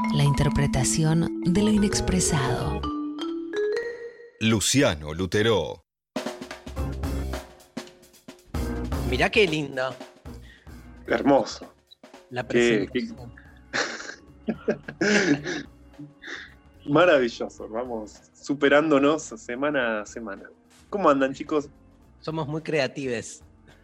La interpretación de lo inexpresado. Luciano Lutero. Mirá qué lindo. Hermoso. La presentación. Maravilloso. Vamos superándonos semana a semana. ¿Cómo andan, chicos? Somos muy creatives.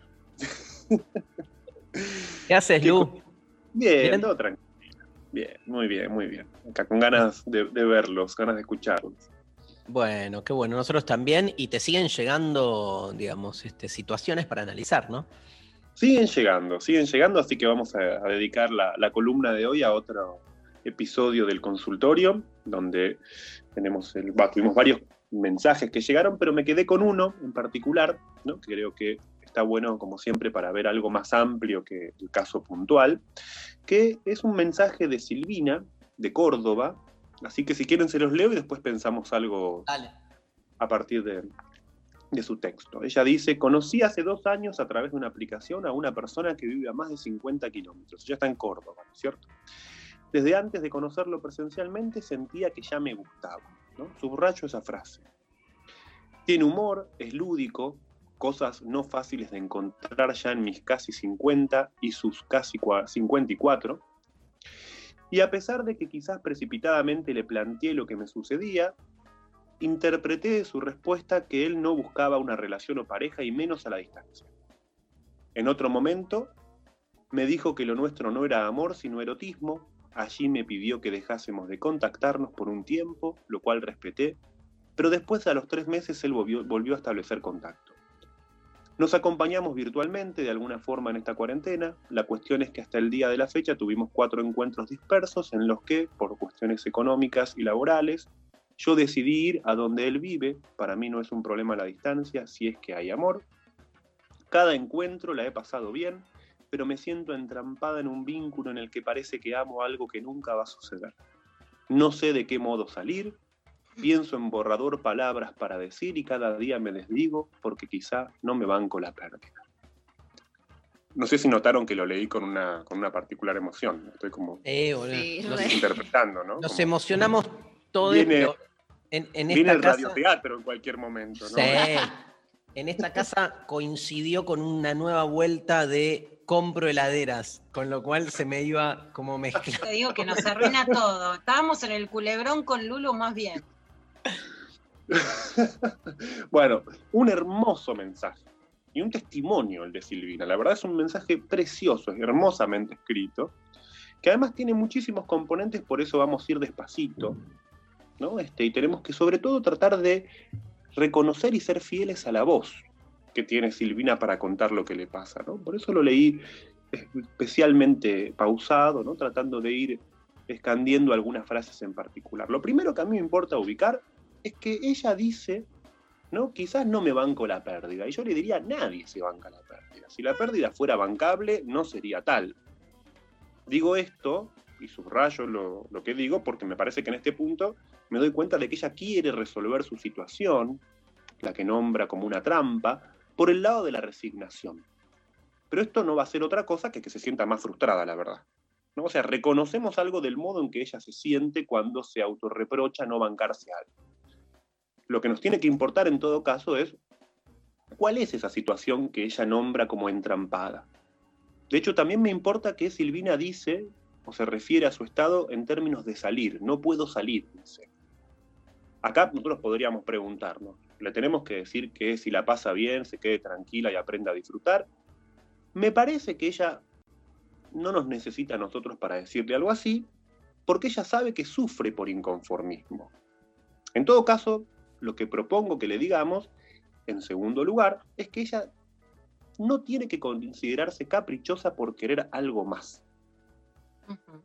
¿Qué haces, Lu? Bien, todo tranquilo. Bien, muy bien, muy bien. Acá con ganas de verlos, ganas de escucharlos. Bueno, qué bueno. Nosotros también. Y te siguen llegando, digamos, situaciones para analizar, ¿no? Siguen llegando, así que vamos a dedicar la columna de hoy a otro episodio del consultorio, donde tuvimos varios mensajes que llegaron, pero me quedé con uno en particular, ¿no? Que creo que está bueno, como siempre, para ver algo más amplio que el caso puntual, que es un mensaje de Silvina, de Córdoba, así que si quieren se los leo y después pensamos algo. Dale. A partir de su texto. Ella dice: conocí hace 2 años a través de una aplicación a una persona que vive a más de 50 kilómetros. Ella está en Córdoba, ¿no es cierto? Desde antes de conocerlo presencialmente sentía que ya me gustaba, ¿no? Subrayo esa frase. Tiene humor, es lúdico, cosas no fáciles de encontrar ya en mis casi 50 y sus casi 54. Y a pesar de que quizás precipitadamente le planteé lo que me sucedía, interpreté de su respuesta que él no buscaba una relación o pareja y menos a la distancia. En otro momento, me dijo que lo nuestro no era amor sino erotismo. Allí me pidió que dejásemos de contactarnos por un tiempo, lo cual respeté, pero después a los 3 meses él volvió a establecer contacto. Nos acompañamos virtualmente de alguna forma en esta cuarentena. La cuestión es que hasta el día de la fecha tuvimos 4 encuentros dispersos en los que, por cuestiones económicas y laborales, yo decidí ir a donde él vive. Para mí no es un problema la distancia, si es que hay amor. Cada encuentro la he pasado bien, pero me siento entrampada en un vínculo en el que parece que amo algo que nunca va a suceder. No sé de qué modo salir, pienso en borrador palabras para decir y cada día me desdigo porque quizá no me banco la pérdida. No sé si notaron que lo leí con una particular emoción. Estoy como interpretando, ¿no? Nos como emocionamos todos. Viene esta el casa, radioteatro en cualquier momento, ¿no? Sí. En esta casa coincidió con una nueva vuelta de compro heladeras, con lo cual se me iba como mezclando. Te digo que nos arruina todo. Estábamos en el culebrón con Lulu más bien. Bueno, un hermoso mensaje y un testimonio el de Silvina. La verdad es un mensaje precioso, es hermosamente escrito, que además tiene muchísimos componentes, por eso vamos a ir despacito, ¿no? Y tenemos que sobre todo tratar de reconocer y ser fieles a la voz que tiene Silvina para contar lo que le pasa, ¿no? Por eso lo leí especialmente pausado, ¿no? Tratando de ir escandiendo algunas frases en particular. Lo primero que a mí me importa ubicar es que ella dice, ¿no? Quizás no me banco la pérdida. Y yo le diría, nadie se banca la pérdida. Si la pérdida fuera bancable, no sería tal. Digo esto, y subrayo lo que digo, porque me parece que en este punto me doy cuenta de que ella quiere resolver su situación, la que nombra como una trampa, por el lado de la resignación. Pero esto no va a ser otra cosa que se sienta más frustrada, la verdad, ¿no? O sea, reconocemos algo del modo en que ella se siente cuando se autorreprocha no bancarse algo. Lo que nos tiene que importar en todo caso es cuál es esa situación que ella nombra como entrampada. De hecho, también me importa que Silvina dice, o se refiere a su estado en términos de salir. No puedo salir, dice. Acá nosotros podríamos preguntarnos, ¿le tenemos que decir que si la pasa bien, se quede tranquila y aprenda a disfrutar? Me parece que ella no nos necesita a nosotros para decirle algo así, porque ella sabe que sufre por inconformismo. En todo caso, lo que propongo que le digamos, en segundo lugar, es que ella no tiene que considerarse caprichosa por querer algo más. Uh-huh.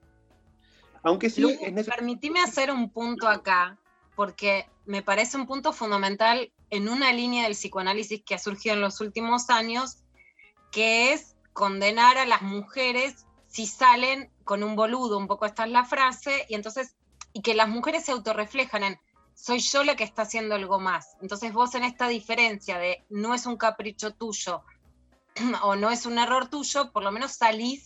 Aunque sí, Lu, permitime hacer un punto acá, porque me parece un punto fundamental en una línea del psicoanálisis que ha surgido en los últimos años, que es condenar a las mujeres si salen con un boludo, un poco esta es la frase, y que las mujeres se autorreflejan en soy yo la que está haciendo algo más. Entonces vos en esta diferencia de no es un capricho tuyo o no es un error tuyo, por lo menos salís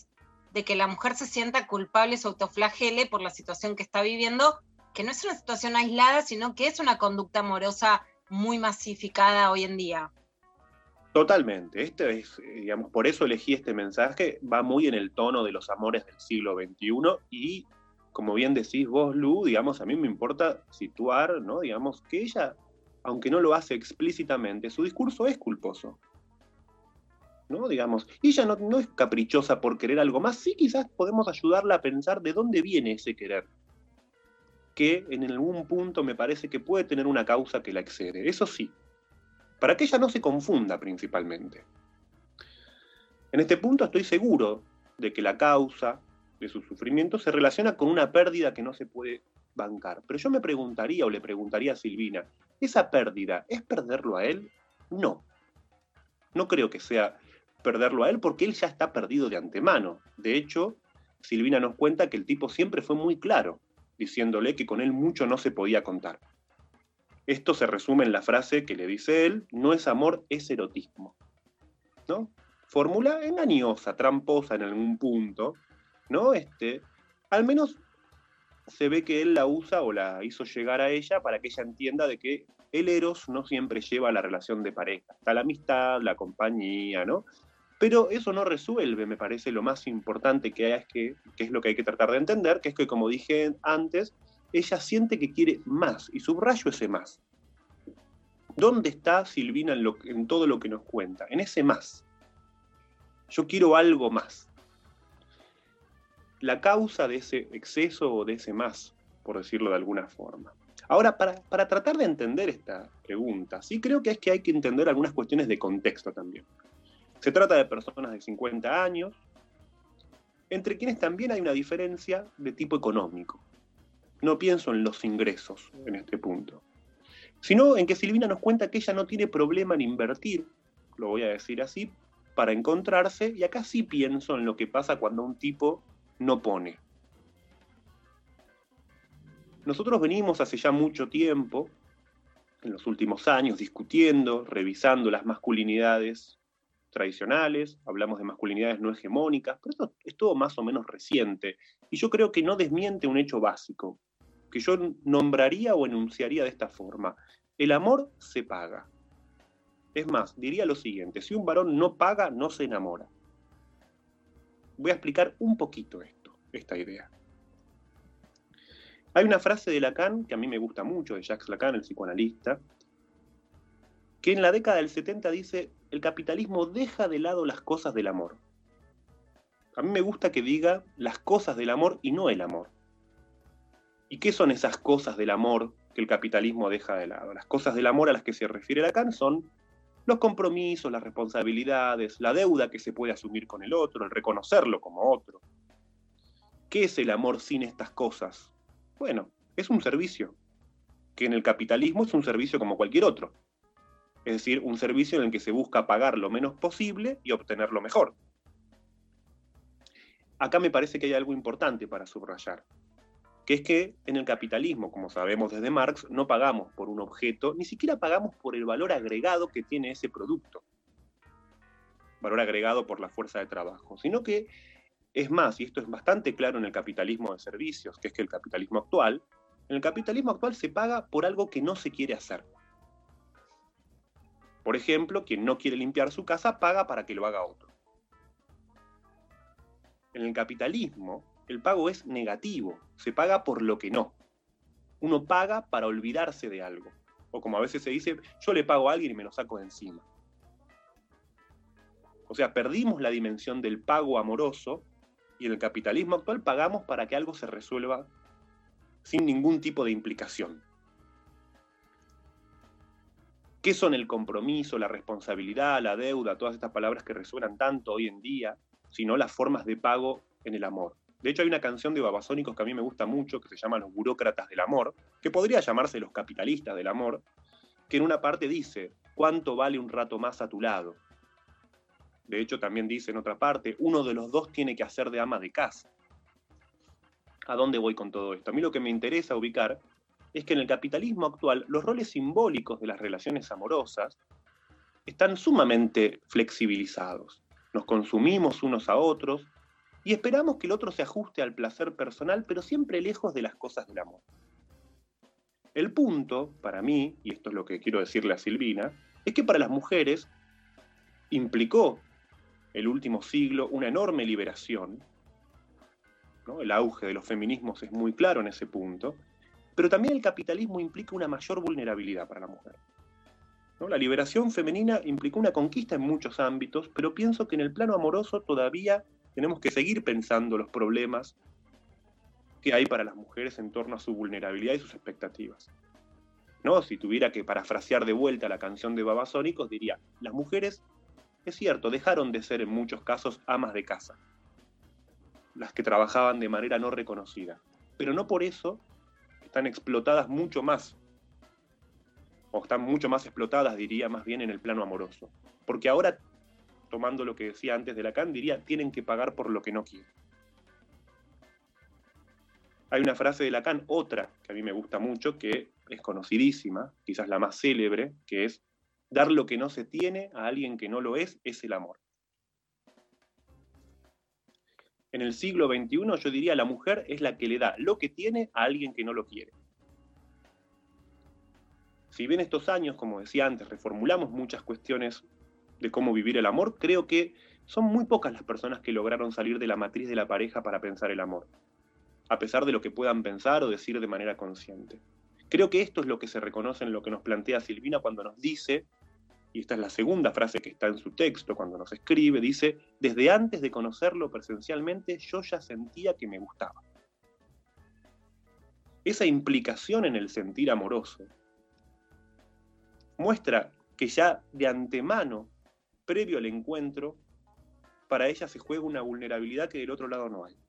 de que la mujer se sienta culpable, se autoflagele por la situación que está viviendo, que no es una situación aislada, sino que es una conducta amorosa muy masificada hoy en día. Totalmente. Este es, digamos, por eso elegí este mensaje, va muy en el tono de los amores del siglo XXI y, como bien decís vos, Lu, digamos, a mí me importa situar, ¿no? Digamos, que ella, aunque no lo hace explícitamente, su discurso es culposo, ¿no? Digamos, y ella no es caprichosa por querer algo más, sí quizás podemos ayudarla a pensar de dónde viene ese querer, que en algún punto me parece que puede tener una causa que la excede, eso sí, para que ella no se confunda principalmente. En este punto estoy seguro de que la causa de su sufrimiento se relaciona con una pérdida que no se puede bancar. Pero yo me preguntaría, o le preguntaría a Silvina, ¿esa pérdida es perderlo a él? No. No creo que sea perderlo a él porque él ya está perdido de antemano. De hecho, Silvina nos cuenta que el tipo siempre fue muy claro, diciéndole que con él mucho no se podía contar. Esto se resume en la frase que le dice él, no es amor, es erotismo, ¿no? Fórmula engañosa, tramposa en algún punto, ¿no? Al menos se ve que él la usa o la hizo llegar a ella para que ella entienda de que el eros no siempre lleva a la relación de pareja. Está la amistad, la compañía, ¿no? Pero eso no resuelve, me parece, lo más importante que hay, que es lo que hay que tratar de entender, que es que, como dije antes, ella siente que quiere más, y subrayo ese más. ¿Dónde está Silvina en todo lo que nos cuenta? En ese más. Yo quiero algo más. La causa de ese exceso o de ese más, por decirlo de alguna forma. Ahora, para tratar de entender esta pregunta, sí creo que hay que entender algunas cuestiones de contexto también. Se trata de personas de 50 años, entre quienes también hay una diferencia de tipo económico. No pienso en los ingresos en este punto, sino en que Silvina nos cuenta que ella no tiene problema en invertir, lo voy a decir así, para encontrarse, y acá sí pienso en lo que pasa cuando un tipo no pone. Nosotros venimos hace ya mucho tiempo, en los últimos años, discutiendo, revisando las masculinidades tradicionales, hablamos de masculinidades no hegemónicas, pero esto es todo más o menos reciente, y yo creo que no desmiente un hecho básico, que yo nombraría o enunciaría de esta forma. El amor se paga. Es más, diría lo siguiente, si un varón no paga, no se enamora. Voy a explicar un poquito esta idea. Hay una frase de Lacan, que a mí me gusta mucho, de Jacques Lacan, el psicoanalista, que en la década del 70 dice, el capitalismo deja de lado las cosas del amor. A mí me gusta que diga las cosas del amor y no el amor. ¿Y qué son esas cosas del amor que el capitalismo deja de lado? Las cosas del amor a las que se refiere Lacan son los compromisos, las responsabilidades, la deuda que se puede asumir con el otro, el reconocerlo como otro. ¿Qué es el amor sin estas cosas? Bueno, es un servicio, que en el capitalismo es un servicio como cualquier otro. Es decir, un servicio en el que se busca pagar lo menos posible y obtener lo mejor. Acá me parece que hay algo importante para subrayar, que es que en el capitalismo, como sabemos desde Marx, no pagamos por un objeto, ni siquiera pagamos por el valor agregado que tiene ese producto, valor agregado por la fuerza de trabajo, sino que es más, y esto es bastante claro en el capitalismo de servicios, que es que el capitalismo actual, en el capitalismo actual se paga por algo que no se quiere hacer. Por ejemplo, quien no quiere limpiar su casa paga para que lo haga otro. En el capitalismo, el pago es negativo, se paga por lo que no. Uno paga para olvidarse de algo. O como a veces se dice, yo le pago a alguien y me lo saco de encima. O sea, perdimos la dimensión del pago amoroso y en el capitalismo actual pagamos para que algo se resuelva sin ningún tipo de implicación. ¿Qué son el compromiso, la responsabilidad, la deuda, todas estas palabras que resuenan tanto hoy en día, sino las formas de pago en el amor? De hecho, hay una canción de Babasónicos que a mí me gusta mucho, que se llama Los burócratas del amor, que podría llamarse Los capitalistas del amor, que en una parte dice, ¿cuánto vale un rato más a tu lado? De hecho, también dice en otra parte, uno de los dos tiene que hacer de ama de casa. ¿A dónde voy con todo esto? A mí lo que me interesa ubicar es que en el capitalismo actual los roles simbólicos de las relaciones amorosas están sumamente flexibilizados. Nos consumimos unos a otros, Y esperamos que el otro se ajuste al placer personal, pero siempre lejos de las cosas del amor. El punto, para mí, y esto es lo que quiero decirle a Silvina, es que para las mujeres implicó el último siglo una enorme liberación, ¿no? El auge de los feminismos es muy claro en ese punto, pero también el capitalismo implica una mayor vulnerabilidad para la mujer, ¿no? La liberación femenina implicó una conquista en muchos ámbitos, pero pienso que en el plano amoroso todavía tenemos que seguir pensando los problemas que hay para las mujeres en torno a su vulnerabilidad y sus expectativas, ¿no? Si tuviera que parafrasear de vuelta la canción de Babasónicos, diría, las mujeres, es cierto, dejaron de ser en muchos casos amas de casa, las que trabajaban de manera no reconocida, pero no por eso están explotadas mucho más, o están mucho más explotadas, diría, más bien en el plano amoroso, porque ahora, tomando lo que decía antes de Lacan, diría, tienen que pagar por lo que no quieren. Hay una frase de Lacan, otra, que a mí me gusta mucho, que es conocidísima, quizás la más célebre, que es, dar lo que no se tiene a alguien que no lo es el amor. En el siglo XXI yo diría, la mujer es la que le da lo que tiene a alguien que no lo quiere. Si bien estos años, como decía antes, reformulamos muchas cuestiones de cómo vivir el amor, creo que son muy pocas las personas que lograron salir de la matriz de la pareja para pensar el amor, a pesar de lo que puedan pensar o decir de manera consciente. Creo que esto es lo que se reconoce en lo que nos plantea Silvina cuando nos dice, y esta es la segunda frase que está en su texto cuando nos escribe, dice, desde antes de conocerlo presencialmente yo ya sentía que me gustaba. Esa implicación en el sentir amoroso muestra que ya de antemano, previo al encuentro, para ella se juega una vulnerabilidad que del otro lado no hay.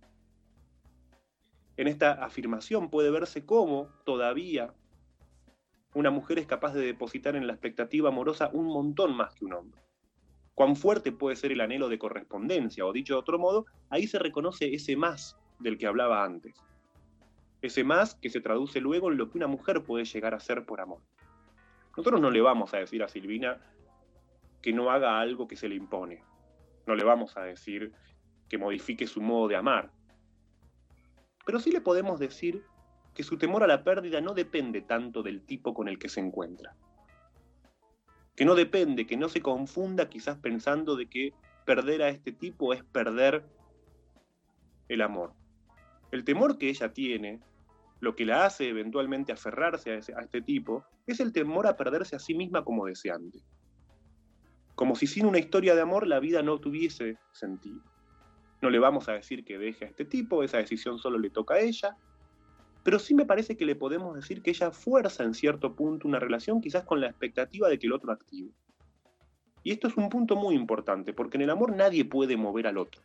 En esta afirmación puede verse cómo todavía una mujer es capaz de depositar en la expectativa amorosa un montón más que un hombre. Cuán fuerte puede ser el anhelo de correspondencia, o dicho de otro modo, ahí se reconoce ese más del que hablaba antes. Ese más que se traduce luego en lo que una mujer puede llegar a ser por amor. Nosotros no le vamos a decir a Silvina que no haga algo que se le impone. No le vamos a decir que modifique su modo de amar. Pero sí le podemos decir que su temor a la pérdida no depende tanto del tipo con el que se encuentra. Que no depende, que no se confunda quizás pensando de que perder a este tipo es perder el amor. El temor que ella tiene, lo que la hace eventualmente aferrarse a este tipo, es el temor a perderse a sí misma como deseante. Como si sin una historia de amor la vida no tuviese sentido. No le vamos a decir que deje a este tipo, esa decisión solo le toca a ella, pero sí me parece que le podemos decir que ella fuerza en cierto punto una relación quizás con la expectativa de que el otro active. Y esto es un punto muy importante, porque en el amor nadie puede mover al otro.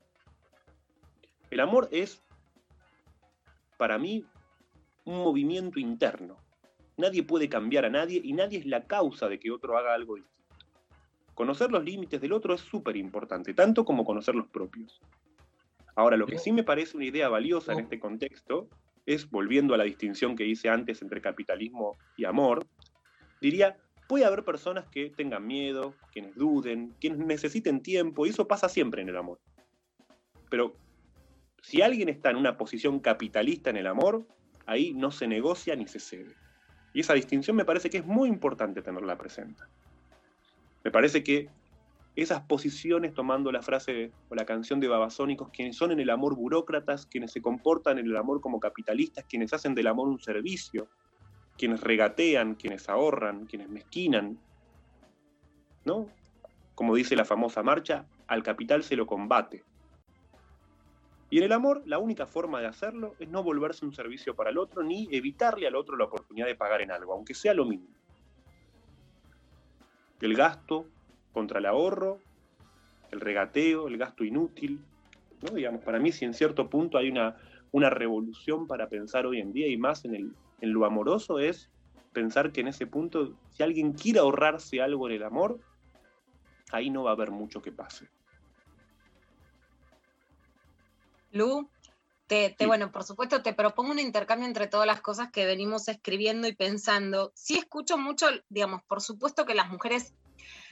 El amor es, para mí, un movimiento interno. Nadie puede cambiar a nadie y nadie es la causa de que otro haga algo distinto. Conocer los límites del otro es súper importante, tanto como conocer los propios. Ahora, lo que sí me parece una idea valiosa en este contexto es, volviendo a la distinción que hice antes entre capitalismo y amor, diría, puede haber personas que tengan miedo, quienes duden, quienes necesiten tiempo, y eso pasa siempre en el amor. Pero si alguien está en una posición capitalista en el amor, ahí no se negocia ni se cede. Y esa distinción me parece que es muy importante tenerla presente. Me parece que esas posiciones, tomando la frase o la canción de Babasónicos, quienes son en el amor burócratas, quienes se comportan en el amor como capitalistas, quienes hacen del amor un servicio, quienes regatean, quienes ahorran, quienes mezquinan, ¿no? Como dice la famosa marcha, al capital se lo combate. Y en el amor, la única forma de hacerlo es no volverse un servicio para el otro, ni evitarle al otro la oportunidad de pagar en algo, aunque sea lo mínimo. El gasto contra el ahorro, el regateo, el gasto inútil, ¿no? Digamos, para mí, si en cierto punto hay una revolución para pensar hoy en día, y más en lo amoroso, es pensar que en ese punto, si alguien quiere ahorrarse algo en el amor, ahí no va a haber mucho que pase. Lu, bueno, por supuesto te propongo un intercambio entre todas las cosas que venimos escribiendo y pensando. Sí escucho mucho, digamos, por supuesto que las mujeres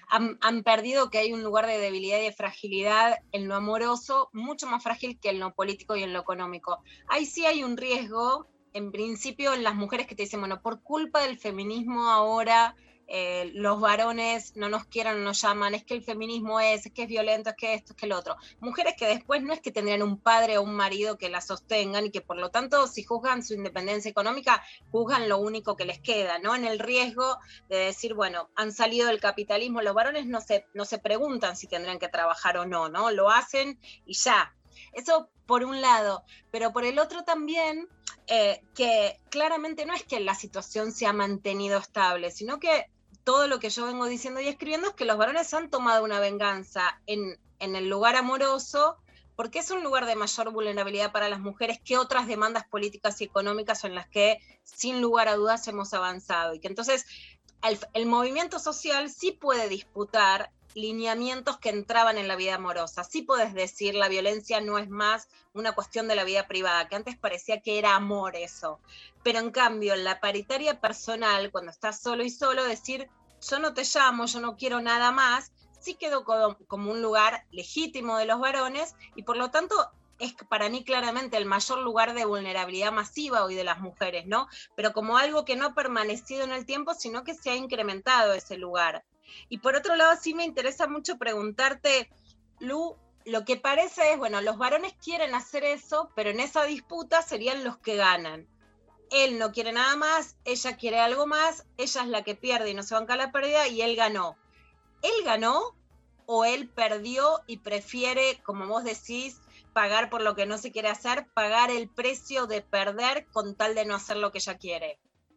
han perdido que hay un lugar de debilidad y de fragilidad en lo amoroso, mucho más frágil que en lo político y en lo económico. Ahí sí hay un riesgo, en principio, en las mujeres que te dicen, bueno, por culpa del feminismo ahora los varones no nos quieren, no nos llaman, es que el feminismo es que es violento, es que esto, es que lo otro. Mujeres que después no es que tendrían un padre o un marido que las sostengan y que por lo tanto, si juzgan su independencia económica, juzgan lo único que les queda, ¿no? En el riesgo de decir, bueno, han salido del capitalismo, los varones no se preguntan si tendrán que trabajar o no, ¿no? Lo hacen y ya. Eso por un lado, pero por el otro también, que claramente no es que la situación se ha mantenido estable, sino que todo lo que yo vengo diciendo y escribiendo es que los varones han tomado una venganza en el lugar amoroso, porque es un lugar de mayor vulnerabilidad para las mujeres que otras demandas políticas y económicas en las que, sin lugar a dudas, hemos avanzado. Y que entonces el movimiento social sí puede disputar lineamientos que entraban en la vida amorosa. Sí podés decir, la violencia no es más una cuestión de la vida privada, que antes parecía que era amor eso. Pero en cambio, en la paritaria personal, cuando estás solo y solo, decir, yo no te llamo, yo no quiero nada más, sí quedó como un lugar legítimo de los varones, y por lo tanto es para mí claramente el mayor lugar de vulnerabilidad masiva hoy de las mujeres, ¿no? Pero como algo que no ha permanecido en el tiempo, sino que se ha incrementado ese lugar. Y por otro lado, sí me interesa mucho preguntarte, Lu, lo que parece es, bueno, los varones quieren hacer eso, pero en esa disputa serían los que ganan. Él no quiere nada más, ella quiere algo más, ella es la que pierde y no se banca la pérdida, y él ganó. ¿Él ganó o él perdió y prefiere, como vos decís, pagar por lo que no se quiere hacer, pagar el precio de perder con tal de no hacer lo que ella quiere?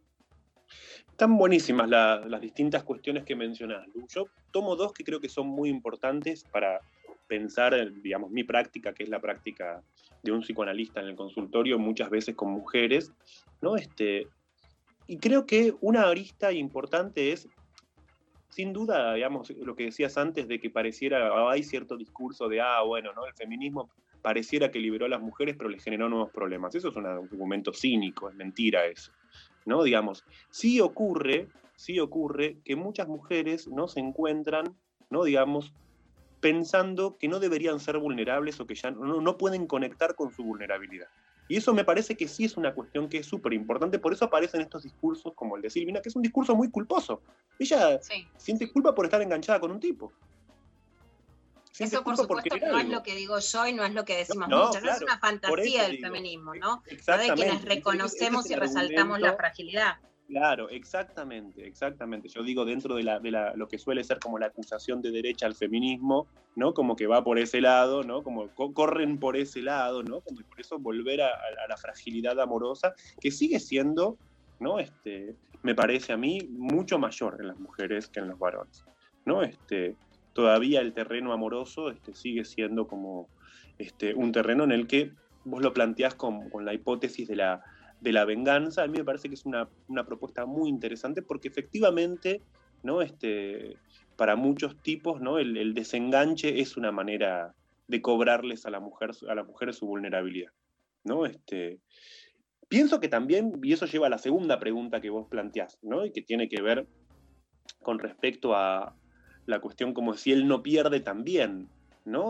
Están buenísimas las distintas cuestiones que mencionás, Lu. Yo tomo dos que creo que son muy importantes para pensar, digamos, mi práctica, que es la práctica de un psicoanalista en el consultorio, muchas veces con mujeres, ¿no? Y creo que una arista importante es, sin duda, digamos, lo que decías antes de que pareciera, hay cierto discurso de, bueno, ¿no? El feminismo pareciera que liberó a las mujeres, pero les generó nuevos problemas. Eso es un argumento cínico, es mentira eso, ¿no? Digamos, sí ocurre que muchas mujeres no se encuentran, ¿no? Digamos, pensando que no deberían ser vulnerables o que ya no pueden conectar con su vulnerabilidad. Y eso me parece que sí es una cuestión que es súper importante, por eso aparecen estos discursos como el de Silvina, que es un discurso muy culposo. Ella siente culpa por estar enganchada con un tipo. Eso por supuesto no es lo que digo yo y no es lo que decimos muchas, claro, no es una fantasía del feminismo, ¿no? No de quienes reconocemos y resaltamos la fragilidad. Claro, exactamente. Yo digo dentro de lo que suele ser como la acusación de derecha al feminismo, ¿no? Como que va por ese lado, ¿no? Como corren por ese lado, ¿no? Como por eso volver a la fragilidad amorosa, que sigue siendo, ¿no? Me parece a mí mucho mayor en las mujeres que en los varones, ¿no? Todavía el terreno amoroso sigue siendo como un terreno en el que vos lo planteás con la hipótesis de la venganza. A mí me parece que es una propuesta muy interesante porque efectivamente, ¿no? Para muchos tipos, ¿no? El desenganche es una manera de cobrarles a la mujer su vulnerabilidad, ¿no? Pienso que también, y eso lleva a la segunda pregunta que vos planteás, ¿no? Y que tiene que ver con respecto a la cuestión como si él no pierde también, ¿no?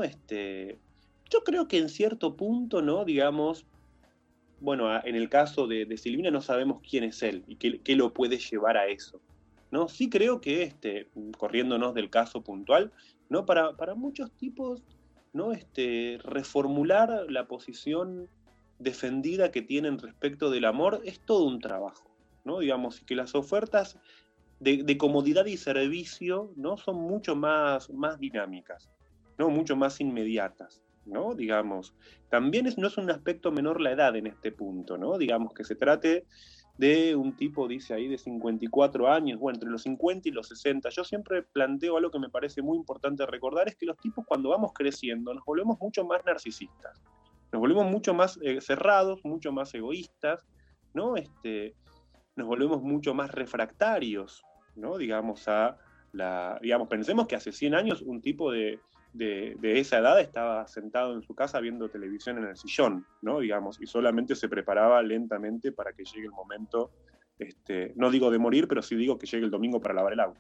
Yo creo que en cierto punto, ¿no? Digamos, bueno, en el caso de Silvina no sabemos quién es él y qué lo puede llevar a eso, ¿no? Sí creo que, corriéndonos del caso puntual, ¿no? Para muchos tipos, ¿no? Reformular la posición defendida que tienen respecto del amor es todo un trabajo, ¿no? Digamos, que las ofertas de comodidad y servicio, ¿no? Son mucho más dinámicas, ¿no? Mucho más inmediatas, ¿no? Digamos, también no es un aspecto menor la edad en este punto, ¿no? Digamos que se trate de un tipo, dice ahí, de 54 años, bueno, entre los 50 y los 60. Yo siempre planteo algo que me parece muy importante recordar, es que los tipos cuando vamos creciendo nos volvemos mucho más narcisistas, nos volvemos mucho más cerrados, mucho más egoístas, ¿no? Nos volvemos mucho más refractarios, ¿no? Digamos, pensemos que hace 100 años un tipo de esa edad estaba sentado en su casa viendo televisión en el sillón, ¿no? Digamos, y solamente se preparaba lentamente para que llegue el momento, no digo de morir, pero sí digo que llegue el domingo para lavar el auto,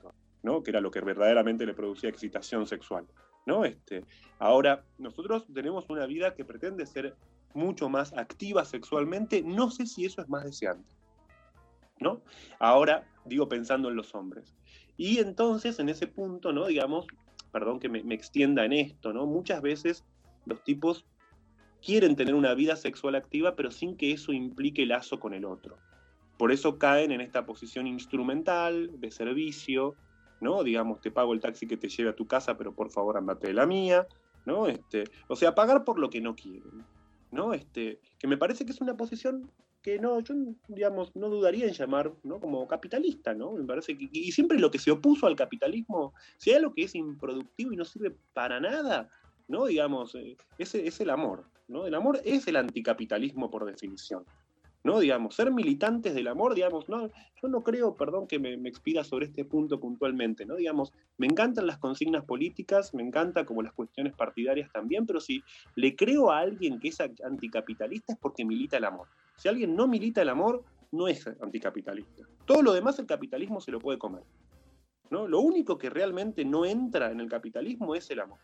¿no? Que era lo que verdaderamente le producía excitación sexual, ¿no? Ahora, nosotros tenemos una vida que pretende ser mucho más activa sexualmente, no sé si eso es más deseante, ¿no? Ahora, digo pensando en los hombres. Y entonces, en ese punto, ¿no? Digamos, perdón que me extienda en esto, ¿no? Muchas veces los tipos quieren tener una vida sexual activa, pero sin que eso implique lazo con el otro. Por eso caen en esta posición instrumental, de servicio, ¿no? Digamos, te pago el taxi que te lleve a tu casa, pero por favor andate de la mía, ¿no? O sea, pagar por lo que no quieren, ¿no? Que me parece que es una posición que no, yo, digamos, no dudaría en llamar, ¿no? Como capitalista, ¿no? Me parece que, y siempre lo que se opuso al capitalismo, si hay algo que es improductivo y no sirve para nada, ¿no? Digamos, es el amor, ¿no? El amor es el anticapitalismo por definición, ¿no? Digamos, ser militantes del amor, digamos, no, yo no creo, perdón que me expida sobre este punto puntualmente, ¿no? Digamos, me encantan las consignas políticas, me encanta como las cuestiones partidarias también, pero si le creo a alguien que es anticapitalista es porque milita el amor. Si alguien no milita el amor, no es anticapitalista. Todo lo demás el capitalismo se lo puede comer, ¿no? Lo único que realmente no entra en el capitalismo es el amor.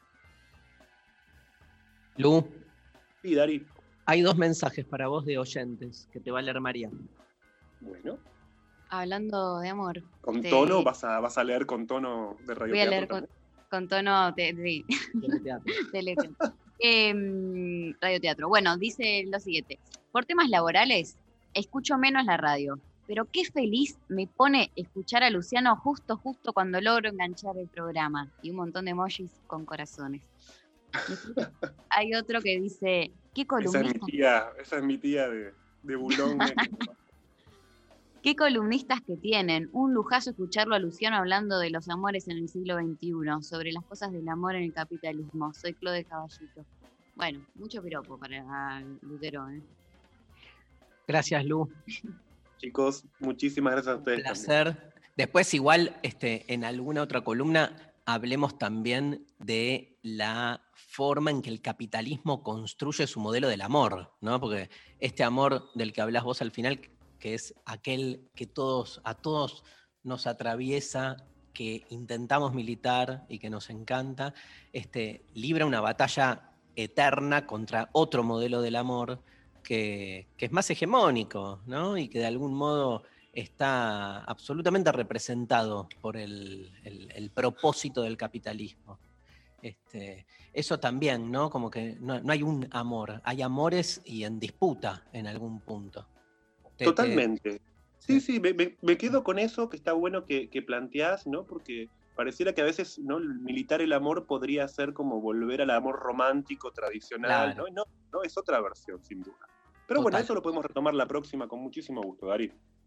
Lu, Sí, Dari. hay 2 mensajes para vos de oyentes que te va a leer María. Bueno. Hablando de amor. ¿Con tono? ¿Vas a leer con tono de radio? Voy a leer con tono de Teleteatro. teleteatro. Radioteatro. Bueno, dice lo siguiente. Por temas laborales, escucho menos la radio, pero qué feliz me pone escuchar a Luciano justo cuando logro enganchar el programa. Y un montón de emojis con corazones. Hay otro que dice, ¿qué columnistas? Esa es mi tía de Bulón. ¿Qué columnistas que tienen? Un lujazo escucharlo a Luciano hablando de los amores en el siglo XXI, sobre las cosas del amor en el capitalismo. Soy Claude Caballito. Bueno, mucho piropo para Lutero, ¿eh? Gracias, Lu. Chicos, muchísimas gracias a ustedes. Un placer. También. Después, igual, en alguna otra columna, hablemos también de la forma en que el capitalismo construye su modelo del amor, ¿no? Porque este amor del que hablas vos al final, que es aquel que a todos nos atraviesa, que intentamos militar y que nos encanta, libra una batalla eterna contra otro modelo del amor que es más hegemónico, ¿no? Y que de algún modo está absolutamente representado por el propósito del capitalismo. Eso también, ¿no? Como que no hay un amor, hay amores y en disputa en algún punto. Totalmente. Sí, me quedo con eso, que está bueno que planteás, ¿no? Porque pareciera que a veces, ¿no? Militar el amor podría ser como volver al amor romántico tradicional, claro. ¿no? No, es otra versión, sin duda. Pero bueno, eso lo podemos retomar la próxima con muchísimo gusto, Darí.